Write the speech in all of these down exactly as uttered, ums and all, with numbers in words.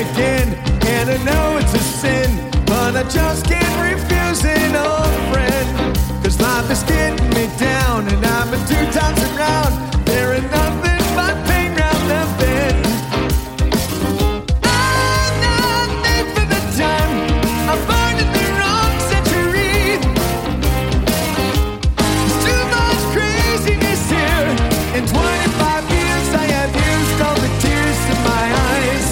again, and I know it's a sin, but I just can't refuse an old friend. Cause life is getting me down, and I've been two times around. There ain't nothing but pain round the bend. I'm not made for the time I'm born in the wrong century. There's too much craziness here. In twenty-five years I have used all the tears in my eyes.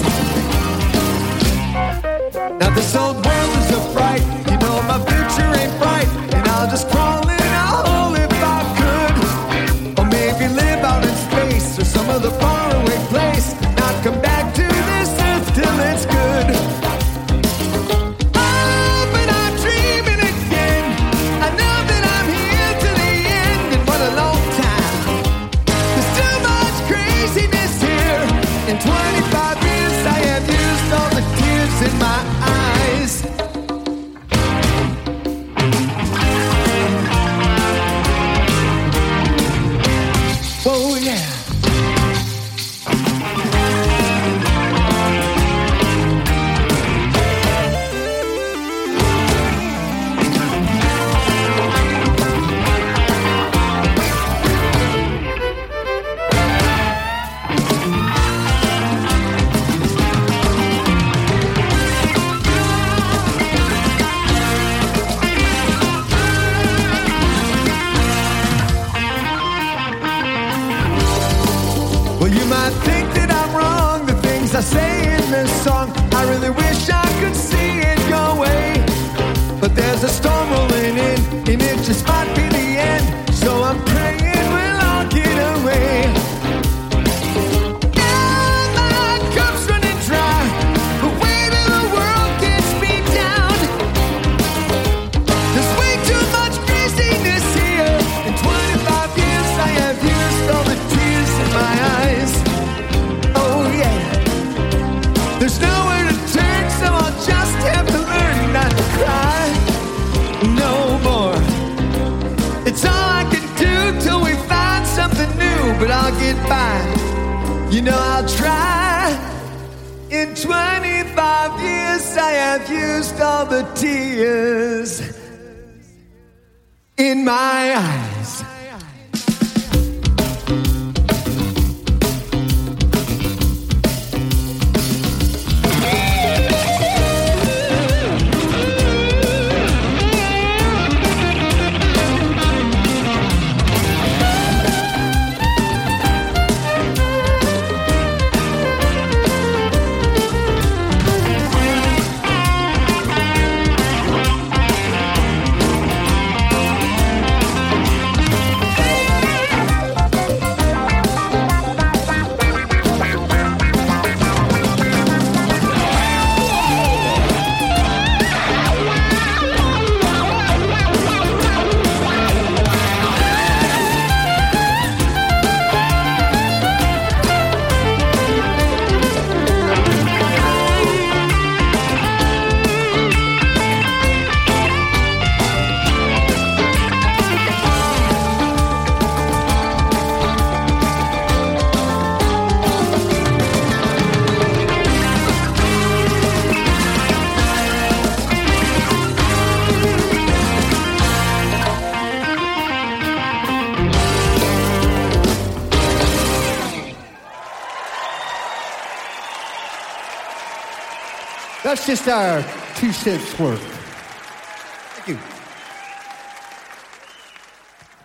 Now this old world is a fright. You know my future ain't bright, and I'll just crawl in a hole if I could. Or maybe live out in space or some other faraway place, not come back to this earth till it's good. Oh, but I'm dreaming again. I know that I'm here to the end, and what a long time. There's too much craziness here. In twenty-five years I have used all the tears in my eyes. Oh yeah. Well, you might think that I'm wrong, the things I say in this song. I really wish I could see it your way, but there's a storm rolling in, and it just might be the end. So I'm praying we'll all get away. Yeah, my cup's running dry. The weight of the world gets me down. There's way too much craziness here. In twenty-five years I have used all the tears in my eyes. Oh yeah. There's nowhere to turn, so I'll just have to learn not to cry no more. It's all I can do till we find something new, but I'll get by. You know I'll try. In twenty-five years I have used all the tears in my eyes. That's just our two cents worth. Thank you.